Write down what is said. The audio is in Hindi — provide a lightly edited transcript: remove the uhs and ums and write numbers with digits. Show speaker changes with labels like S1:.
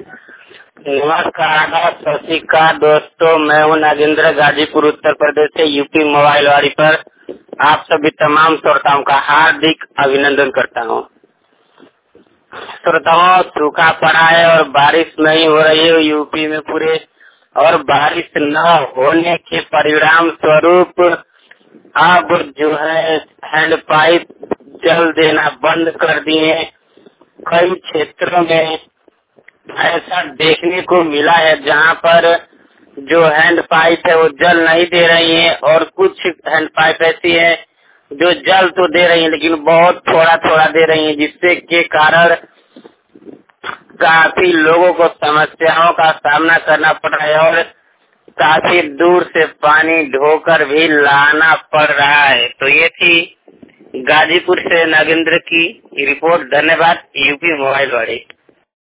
S1: नमस्कार, सत श्री अकाल दोस्तों। मैं हूँ नागेंद्र, गाजीपुर उत्तर प्रदेश से यूपी मोबाइल वाली पर आप सभी तमाम श्रोताओं का हार्दिक अभिनंदन करता हूँ। श्रोताओं, सूखा पड़ा है और बारिश नहीं हो रही है यूपी में पूरे, और बारिश न होने के परिणाम स्वरूप अब जो है हैंड पाइप जल देना बंद कर दिए। कई क्षेत्रों में ऐसा देखने को मिला है जहाँ पर जो हैंड पाइप है वो जल नहीं दे रही है, और कुछ हैंड पाइप ऐसी है जो जल तो दे रही है लेकिन बहुत थोड़ा थोड़ा दे रही है, जिससे के कारण काफी लोगों को समस्याओं का सामना करना पड़ रहा है और काफी दूर से पानी ढोकर भी लाना पड़ रहा है। तो ये थी गाजीपुर से नागेंद्र की रिपोर्ट। धन्यवाद। यूपी मोबाइल वाली।